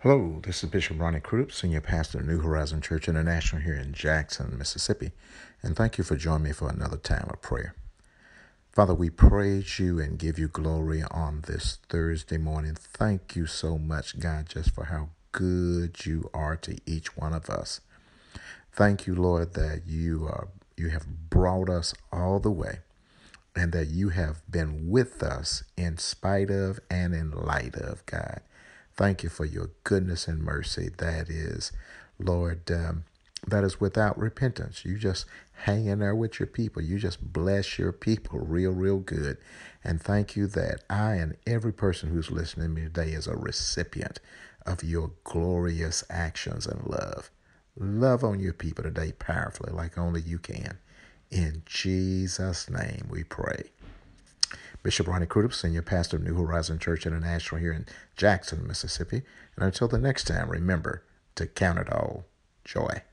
Hello, this is Bishop Ronnie Croup, Senior Pastor of New Horizon Church International here in Jackson, Mississippi, and thank you for joining me for another time of prayer. Father, we praise you and give you glory on this Thursday morning. Thank you so much, God, just for how good you are to each one of us. Thank you, Lord, that you have brought us all the way and that you have been with us in spite of and in light of, God. Thank you for your goodness and mercy. That is, Lord, that is without repentance. You just hang in there with your people. You just bless your people real, real good. And thank you that I and every person who's listening to me today is a recipient of your glorious actions and love. Love on your people today powerfully like only you can. In Jesus' name we pray. Bishop Ronnie Crudup, Senior Pastor of New Horizon Church International here in Jackson, Mississippi. And until the next time, remember to count it all joy.